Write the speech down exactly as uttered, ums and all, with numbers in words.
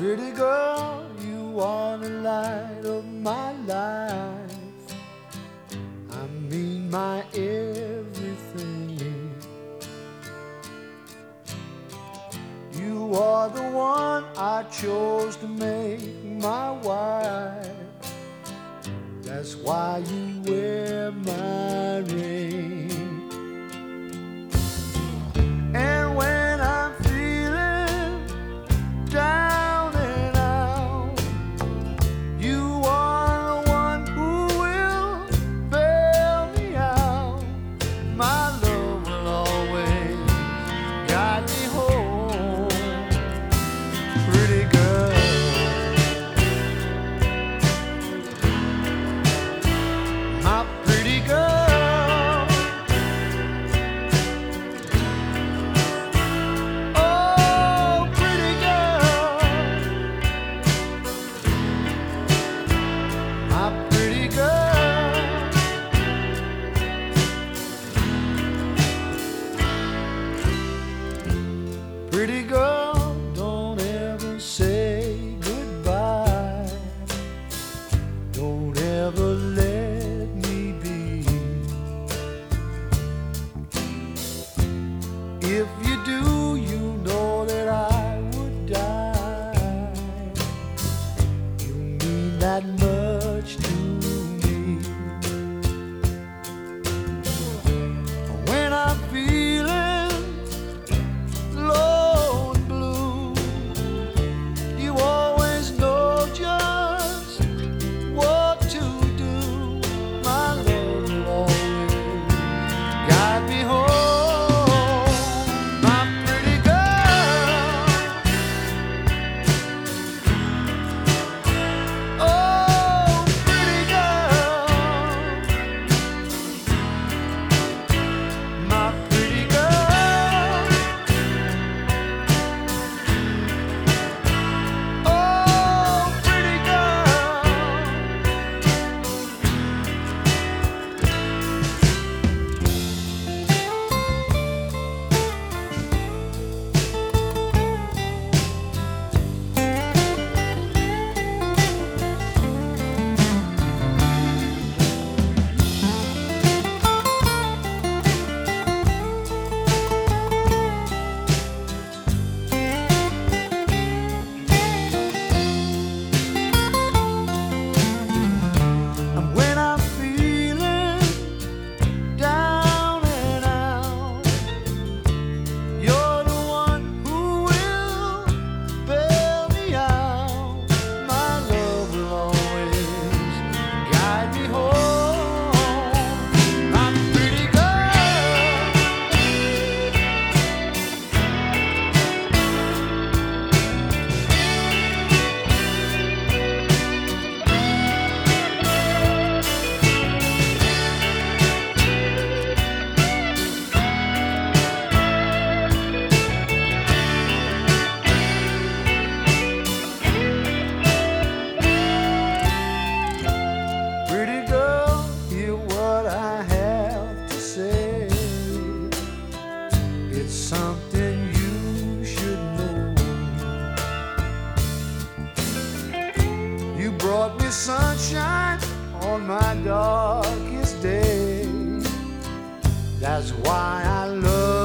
Pretty girl, you are the light of my life. I mean my everything. You are the one I chose to make my wife. That's why you wear my ring. And when I'm feeling down and out, you are the one who will bail me out. My love will always guide me home. Pretty girl, my pretty girl. Oh, pretty girl, my pretty girl. Pretty girl, don't ever say goodbye. Don't ever let me be. If you do, you know that I would die. You mean that much to me. When I'm feeling low and blue, you always know just what to do. My love will always guide me home. My pretty girl. Oh, pretty girl. My pretty girl. Oh, pretty girl. And when I'm feeling down and out, you're the one who will bail me out. My love will always guide me home. My pretty girl. Pretty girl, hear what I have to say. It's something you should know. You brought me sunshine on my darkest day. That's why I love